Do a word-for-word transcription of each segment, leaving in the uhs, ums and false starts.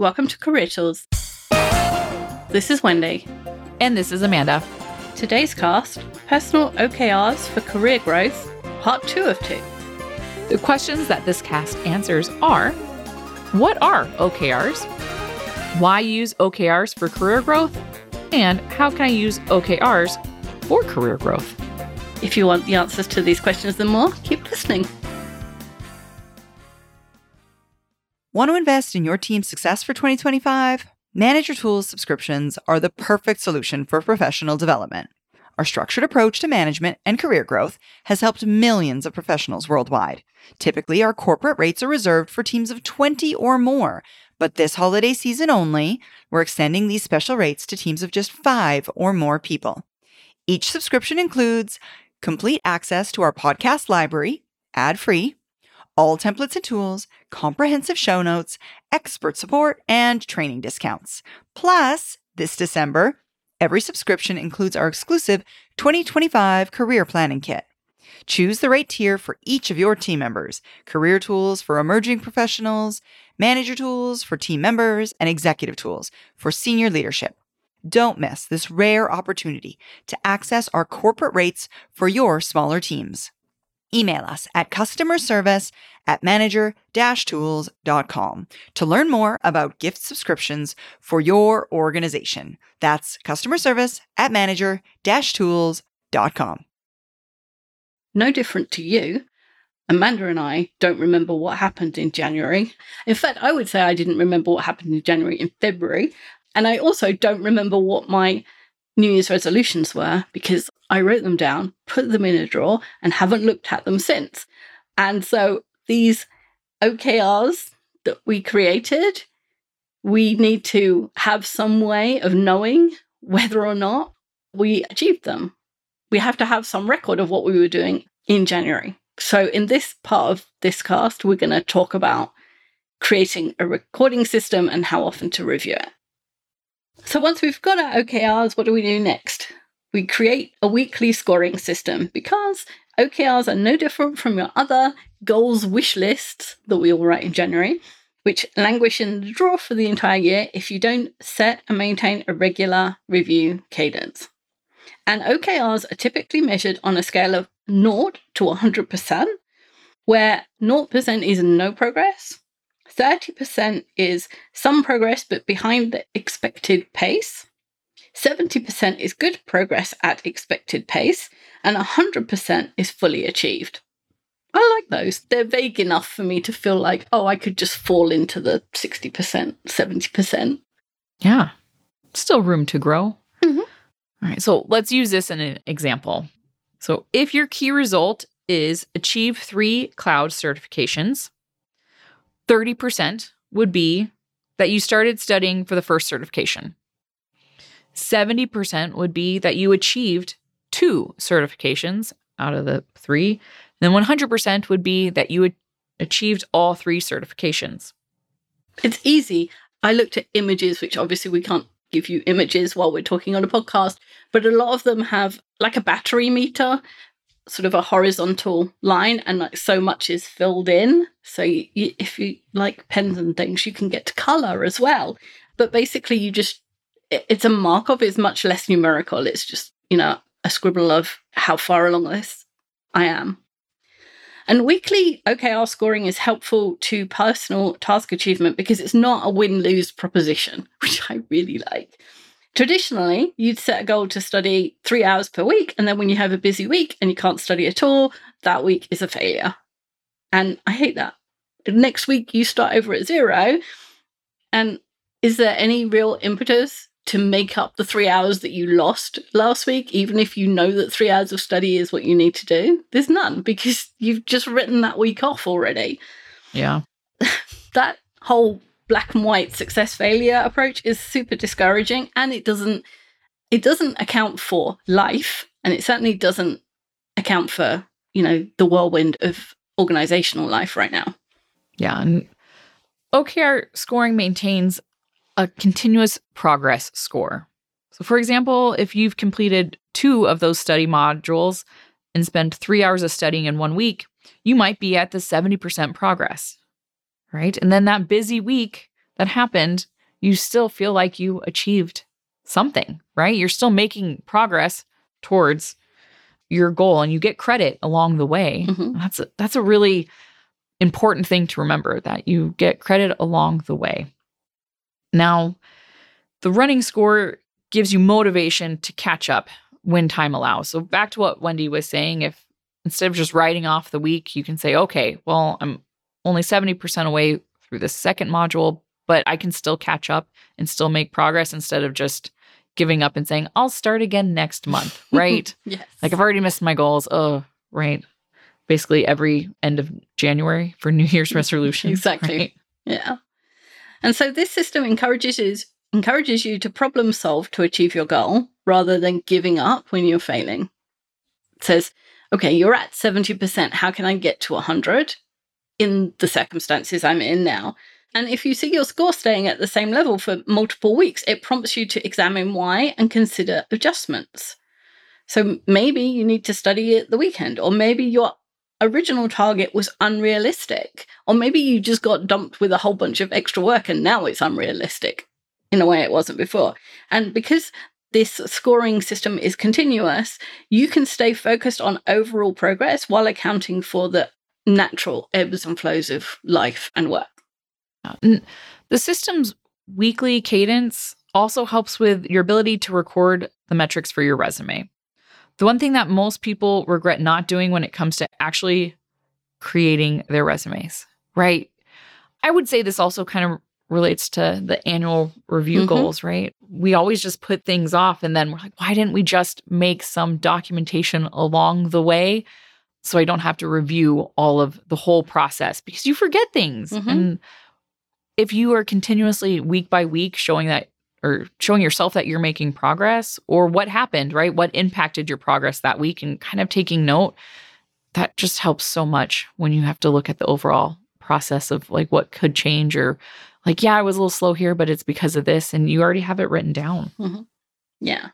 Welcome to Career Tools. This is Wendy. And this is Amanda. Today's cast, Personal O K Rs for Career Growth, Part two of two. The questions that this cast answers are, what are O K Rs? Why use O K Rs for career growth? And how can I use O K Rs for career growth? If you want the answers to these questions and more, keep listening. Want to invest in your team's success for twenty twenty-five? Manager Tools subscriptions are the perfect solution for professional development. Our structured approach to management and career growth has helped millions of professionals worldwide. Typically, our corporate rates are reserved for teams of twenty or more, but this holiday season only, we're extending these special rates to teams of just five or more people. Each subscription includes complete access to our podcast library, ad-free, all templates and tools, comprehensive show notes, expert support, and training discounts. Plus, this December, every subscription includes our exclusive twenty twenty-five Career Planning Kit. Choose the right tier for each of your team members. Career Tools for emerging professionals, Manager Tools for team members, and Executive Tools for senior leadership. Don't miss this rare opportunity to access our corporate rates for your smaller teams. Email us at customer service at manager dash tools dot com to learn more about gift subscriptions for your organization. That's customer service at manager dash tools dot com. No different to you, Amanda and I don't remember what happened in January. In fact, I would say I didn't remember what happened in January and February. And I also don't remember what my New Year's resolutions were because I wrote them down, put them in a drawer, and haven't looked at them since. And so these O K Rs that we created, we need to have some way of knowing whether or not we achieved them. We have to have some record of what we were doing in January. So in this part of this cast, we're going to talk about creating a recording system and how often to review it. So once we've got our O K Rs, what do we do next? We create a weekly scoring system because O K Rs are no different from your other goals wish lists that we all write in January, which languish in the drawer for the entire year if you don't set and maintain a regular review cadence. And O K Rs are typically measured on a scale of zero to one hundred percent, where zero percent is no progress, thirty percent is some progress but behind the expected pace, seventy percent is good progress at expected pace, and one hundred percent is fully achieved. I like those. They're vague enough for me to feel like, oh, I could just fall into the sixty percent, seventy percent. Yeah. Still room to grow. Mm-hmm. All right, so let's use this in an example. So if your key result is achieve three cloud certifications, thirty percent would be that you started studying for the first certification. seventy percent would be that you achieved two certifications out of the three. And then one hundred percent would be that you achieved all three certifications. It's easy. I looked at images, which obviously we can't give you images while we're talking on a podcast, but a lot of them have like a battery meter, sort of a horizontal line, and like so much is filled in. So you, you, if you like pens and things, you can get to color as well. But basically you just, it, it's a Markov, it's much less numerical. It's just, you know, a scribble of how far along this I am. And weekly O K R scoring is helpful to personal task achievement because it's not a win-lose proposition, which I really like. Traditionally, you'd set a goal to study three hours per week, and then when you have a busy week and you can't study at all, that week is a failure. And I hate that. Next week, you start over at zero, and is there any real impetus to make up the three hours that you lost last week, even if you know that three hours of study is what you need to do? There's none, because you've just written that week off already. Yeah. That whole black and white success failure approach is super discouraging, and it doesn't it doesn't account for life, and it certainly doesn't account for, you know, the whirlwind of organizational life right now. Yeah, and O K R scoring maintains a continuous progress score. So for example, if you've completed two of those study modules and spent three hours of studying in one week, you might be at the seventy percent progress, right? And then that busy week that happened, you still feel like you achieved something, right? You're still making progress towards your goal and you get credit along the way. Mm-hmm. That's a, that's a really important thing to remember, that you get credit along the way. Now, the running score gives you motivation to catch up when time allows. So back to what Wendy was saying, if instead of just writing off the week, you can say, okay, well, I'm only seventy percent away through the second module, but I can still catch up and still make progress instead of just giving up and saying, I'll start again next month, right? Yes. Like I've already missed my goals. Oh, right. Basically every end of January for New Year's resolutions. Exactly. Right? Yeah. And so this system encourages you, encourages you to problem solve to achieve your goal rather than giving up when you're failing. It says, okay, you're at seventy percent. How can I get to one hundred in the circumstances I'm in now? And if you see your score staying at the same level for multiple weeks, it prompts you to examine why and consider adjustments. So maybe you need to study at the weekend, or maybe your original target was unrealistic, or maybe you just got dumped with a whole bunch of extra work and now it's unrealistic in a way it wasn't before. And because this scoring system is continuous, you can stay focused on overall progress while accounting for the natural ebbs and flows of life and work. The system's weekly cadence also helps with your ability to record the metrics for your resume. The one thing that most people regret not doing when it comes to actually creating their resumes, right? I would say this also kind of relates to the annual review Mm-hmm. goals, right? We always just put things off and then we're like, why didn't we just make some documentation along the way so I don't have to review all of the whole process? Because you forget things. Mm-hmm. And if you are continuously week by week showing that, or showing yourself that you're making progress, or what happened, right? What impacted your progress that week, and kind of taking note, that just helps so much when you have to look at the overall process of like what could change, or like, yeah, I was a little slow here, but it's because of this, and you already have it written down. Mm-hmm. Yeah.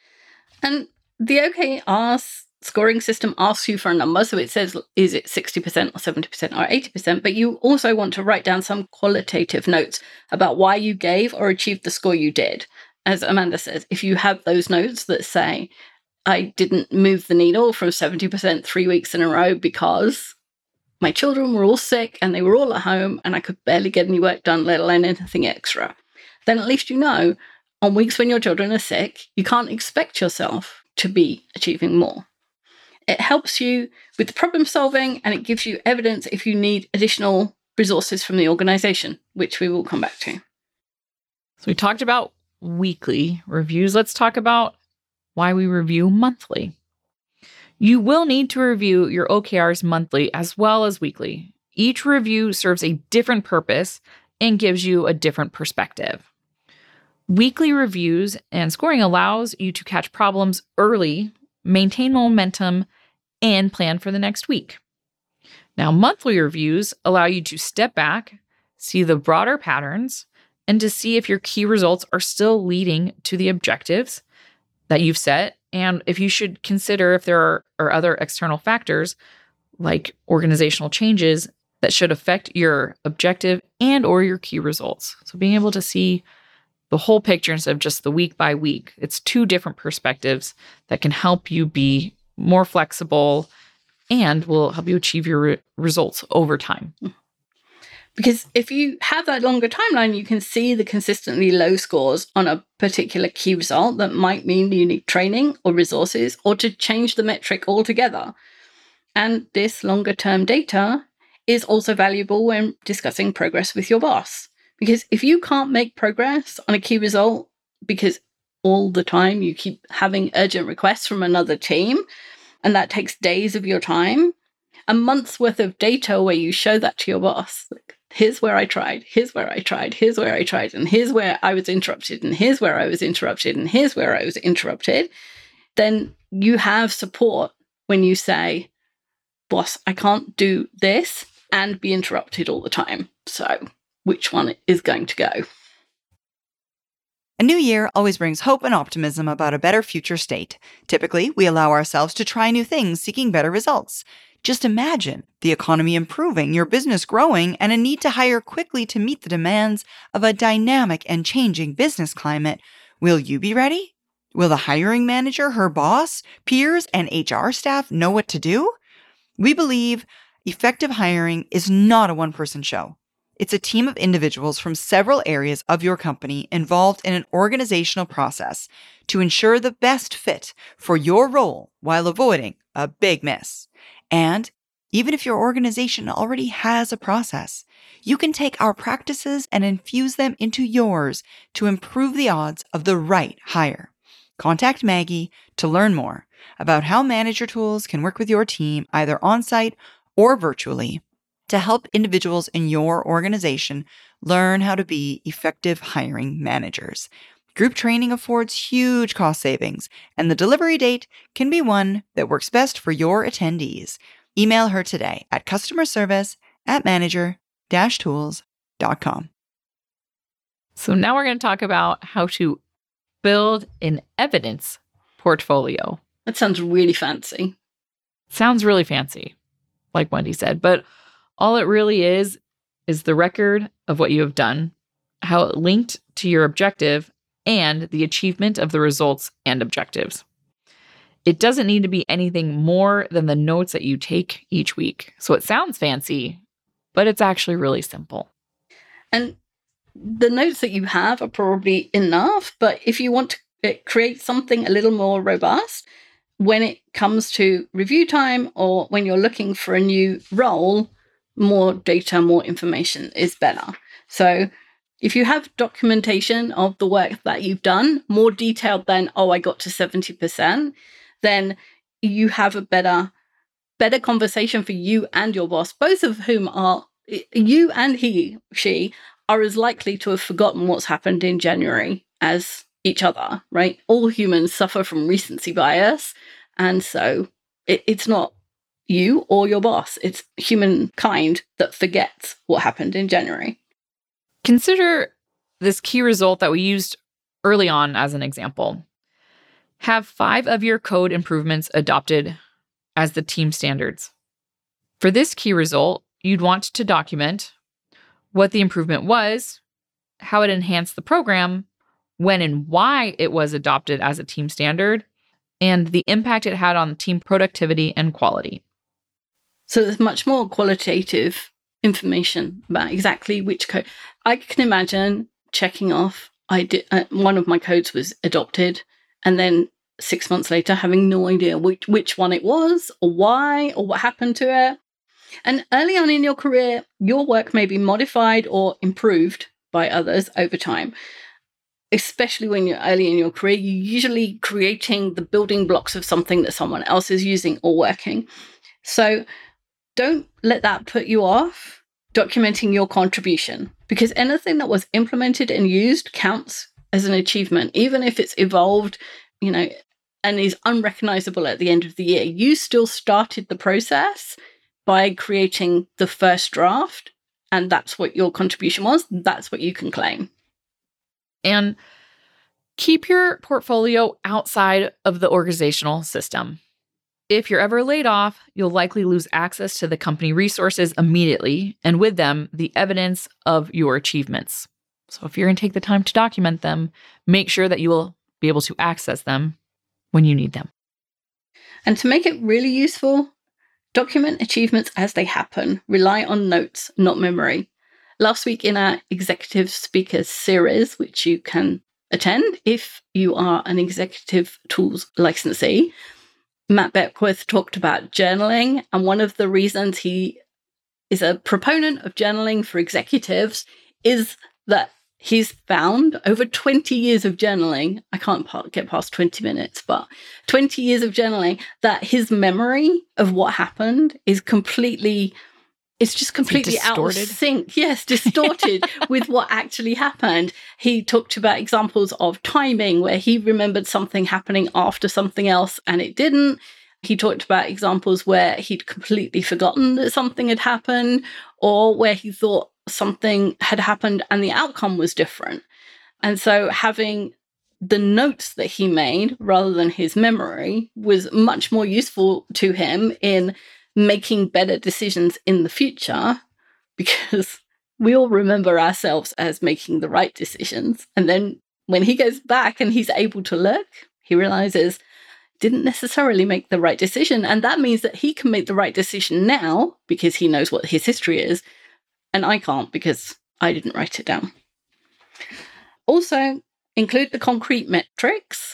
And the O K R scoring system asks you for a number. So it says, is it sixty percent or seventy percent or eighty percent? But you also want to write down some qualitative notes about why you gave or achieved the score you did. As Amanda says, if you have those notes that say, I didn't move the needle from seventy percent three weeks in a row because my children were all sick and they were all at home and I could barely get any work done, let alone anything extra, then at least you know on weeks when your children are sick, you can't expect yourself to be achieving more. It helps you with the problem solving, and it gives you evidence if you need additional resources from the organization, which we will come back to. So we talked about weekly reviews. Let's talk about why we review monthly. You will need to review your O K Rs monthly as well as weekly. Each review serves a different purpose and gives you a different perspective. Weekly reviews and scoring allows you to catch problems early, maintain momentum, and plan for the next week. Now, monthly reviews allow you to step back, see the broader patterns, and to see if your key results are still leading to the objectives that you've set, and if you should consider if there are, are other external factors like organizational changes that should affect your objective and or your key results. So being able to see the whole picture instead of just the week by week. It's two different perspectives that can help you be more flexible and will help you achieve your re- results over time. Because if you have that longer timeline, you can see the consistently low scores on a particular key result that might mean you need training or resources or to change the metric altogether. And this longer term data is also valuable when discussing progress with your boss. Because if you can't make progress on a key result because all the time you keep having urgent requests from another team, and that takes days of your time, a month's worth of data where you show that to your boss, like, here's where I tried, here's where I tried, here's where I tried, and here's where I was interrupted, and here's where I was interrupted, and here's where I was interrupted, then you have support when you say, boss, I can't do this and be interrupted all the time. So which one is going to go? A new year always brings hope and optimism about a better future state. Typically, we allow ourselves to try new things seeking better results. Just imagine the economy improving, your business growing, and a need to hire quickly to meet the demands of a dynamic and changing business climate. Will you be ready? Will the hiring manager, her boss, peers, and H R staff know what to do? We believe effective hiring is not a one-person show. It's a team of individuals from several areas of your company involved in an organizational process to ensure the best fit for your role while avoiding a big miss. And even if your organization already has a process, you can take our practices and infuse them into yours to improve the odds of the right hire. Contact Maggie to learn more about how Manager Tools can work with your team either on-site or virtually to help individuals in your organization learn how to be effective hiring managers. Group training affords huge cost savings, and the delivery date can be one that works best for your attendees. Email her today at customer service at manager dash tools dot com. So now we're going to talk about how to build an evidence portfolio. That sounds really fancy. Sounds really fancy, like Wendy said, but all it really is is the record of what you have done, how it linked to your objective, and the achievement of the results and objectives. It doesn't need to be anything more than the notes that you take each week. So it sounds fancy, but it's actually really simple. And the notes that you have are probably enough, but if you want to create something a little more robust, when it comes to review time or when you're looking for a new role, more data, more information is better. So if you have documentation of the work that you've done, more detailed than, oh, I got to seventy percent, then you have a better, better conversation for you and your boss, both of whom are, you and he, she, are as likely to have forgotten what's happened in January as each other, right? All humans suffer from recency bias. And so it, it's not you or your boss, it's humankind that forgets what happened in January. Consider this key result that we used early on as an example. Have five of your code improvements adopted as the team standards. For this key result, you'd want to document what the improvement was, how it enhanced the program, when and why it was adopted as a team standard, and the impact it had on team productivity and quality. So there's much more qualitative information about exactly which code. I can imagine checking off, I did uh, one of my codes was adopted, and then six months later having no idea which, which one it was, or why, or what happened to it. And early on in your career, your work may be modified or improved by others over time. Especially when you're early in your career, you're usually creating the building blocks of something that someone else is using or working. So don't let that put you off documenting your contribution, because anything that was implemented and used counts as an achievement, even if it's evolved, you know, and is unrecognizable at the end of the year. You still started the process by creating the first draft, and that's what your contribution was. That's what you can claim. And keep your portfolio outside of the organizational system. If you're ever laid off, you'll likely lose access to the company resources immediately, and with them, the evidence of your achievements. So if you're going to take the time to document them, make sure that you will be able to access them when you need them. And to make it really useful, document achievements as they happen. Rely on notes, not memory. Last week in our Executive Speakers series, which you can attend if you are an Executive Tools licensee, Matt Beckwith talked about journaling, and one of the reasons he is a proponent of journaling for executives is that he's found over twenty years of journaling, I can't get past twenty minutes, but twenty years of journaling, that his memory of what happened is completely, it's just completely out of sync. Yes, distorted with what actually happened. He talked about examples of timing where he remembered something happening after something else and it didn't. He talked about examples where he'd completely forgotten that something had happened, or where he thought something had happened and the outcome was different. And so having the notes that he made rather than his memory was much more useful to him in making better decisions in the future, because we all remember ourselves as making the right decisions. And then when he goes back and he's able to look, he realizes didn't necessarily make the right decision. And that means that he can make the right decision now because he knows what his history is. And I can't because I didn't write it down. Also, include the concrete metrics.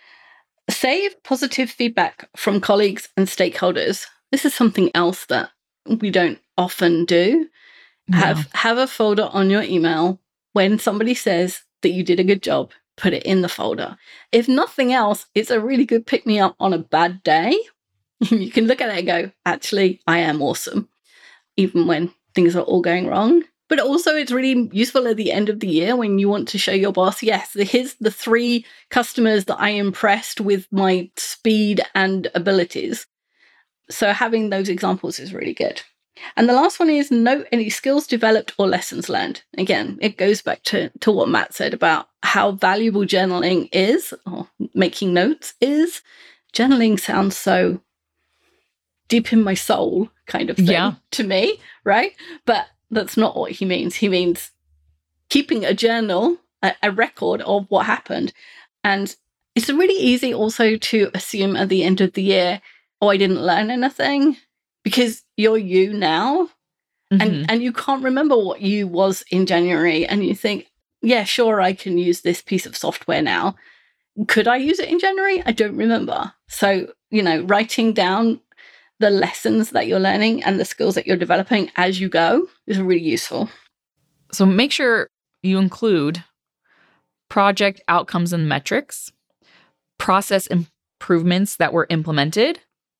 Save positive feedback from colleagues and stakeholders. This is something else that we don't often do. No. Have have a folder on your email when somebody says that you did a good job, put it in the folder. If nothing else, it's a really good pick-me-up on a bad day. You can look at it and go, actually, I am awesome, even when things are all going wrong. But also it's really useful at the end of the year when you want to show your boss, yes, here's the three customers that I impressed with my speed and abilities. So having those examples is really good. And the last one is note any skills developed or lessons learned. Again, it goes back to, to what Matt said about how valuable journaling is, or making notes is. Journaling sounds so deep in my soul kind of thing yeah. to me, right? But that's not what he means. He means keeping a journal, a, a record of what happened. And it's really easy also to assume at the end of the year, oh, I didn't learn anything, because you're you now. Mm-hmm. And, and you can't remember what you was in January. And you think, yeah, sure, I can use this piece of software now. Could I use it in January? I don't remember. So, you know, writing down the lessons that you're learning and the skills that you're developing as you go is really useful. So make sure you include project outcomes and metrics, process improvements that were implemented,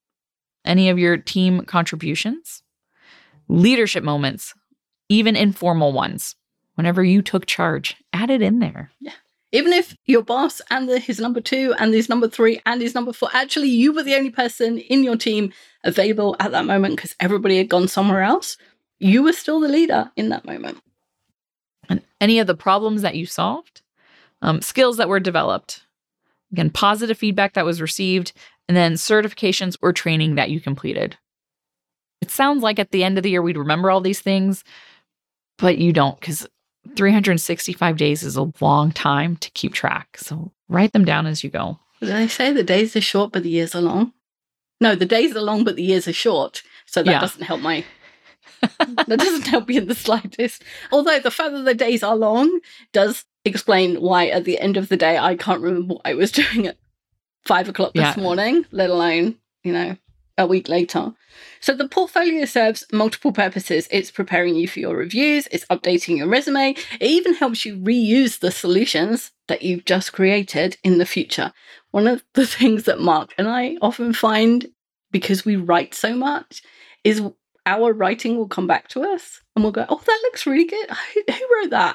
any of your team contributions, leadership moments, even informal ones. Whenever you took charge, add it in there. Yeah. Even if your boss and the, his number two and his number three and his number four, actually you were the only person in your team available at that moment because everybody had gone somewhere else, you were still the leader in that moment. And any of the problems that you solved, um, skills that were developed, again, positive feedback that was received, and then certifications or training that you completed. It sounds like at the end of the year we'd remember all these things, but you don't, because three hundred sixty-five days is a long time to keep track. So write them down as you go. Did I say the days are short, but the years are long? No, the days are long, but the years are short. So that yeah. doesn't help my... that doesn't help me in the slightest. Although the fact that the days are long does explain why at the end of the day I can't remember what I was doing at five o'clock this yeah. morning, let alone, you know, a week later. So the portfolio serves multiple purposes. It's preparing you for your reviews. It's updating your resume. It even helps you reuse the solutions that you've just created in the future. One of the things that Mark and I often find, because we write so much, is our writing will come back to us and we'll go, oh, that looks really good. Who wrote that?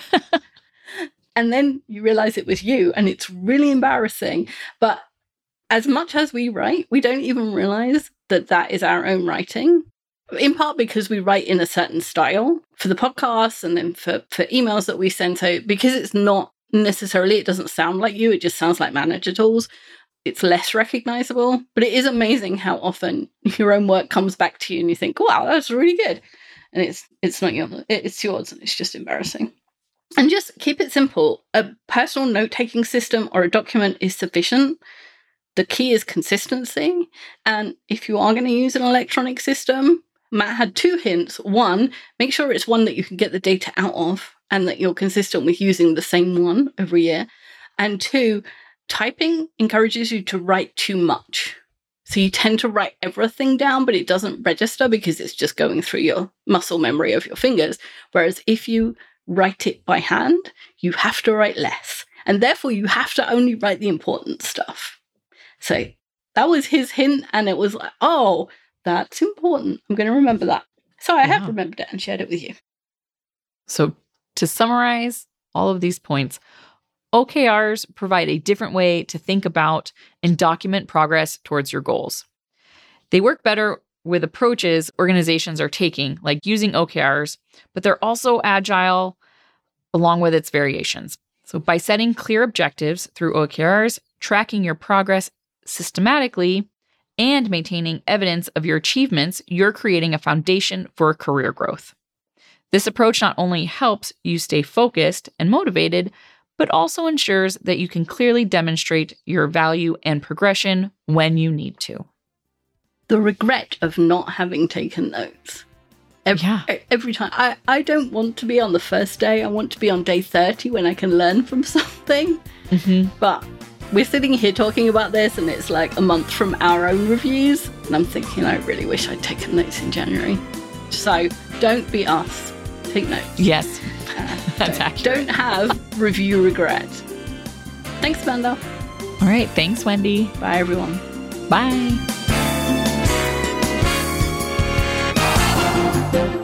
And then you realize it was you, and it's really embarrassing. But as much as we write, we don't even realize that that is our own writing, in part because we write in a certain style for the podcasts and then for, for emails that we send. So because it's not necessarily, it doesn't sound like you, it just sounds like manager tools, it's less recognizable. But it is amazing how often your own work comes back to you and you think, wow, that's really good. And it's it's not your, it's yours, and it's just embarrassing. And just keep it simple. A personal note-taking system or a document is sufficient. The key is consistency. And if you are going to use an electronic system, Matt had two hints. One, make sure it's one that you can get the data out of and that you're consistent with using the same one every year. And two, typing encourages you to write too much. So you tend to write everything down, but it doesn't register because it's just going through your muscle memory of your fingers. Whereas if you write it by hand, you have to write less. And therefore, you have to only write the important stuff. So that was his hint. And it was like, oh, that's important. I'm going to remember that. So I yeah. have remembered it and shared it with you. So to summarize all of these points, O K Rs provide a different way to think about and document progress towards your goals. They work better with approaches organizations are taking, like using O K Rs, but they're also agile along with its variations. So by setting clear objectives through O K Rs, tracking your progress systematically, and maintaining evidence of your achievements, you're creating a foundation for career growth. This approach not only helps you stay focused and motivated, but also ensures that you can clearly demonstrate your value and progression when you need to. The regret of not having taken notes. Every, Yeah. every time. I, I don't want to be on the first day. I want to be on day thirty when I can learn from something. Mm-hmm. But we're sitting here talking about this and it's like a month from our own reviews. And I'm thinking, I really wish I'd taken notes in January. So don't be us. Take notes. Yes, Uh, that's don't, accurate. don't have review regret. Thanks, Amanda. All right. Thanks, Wendy. Bye, everyone. Bye.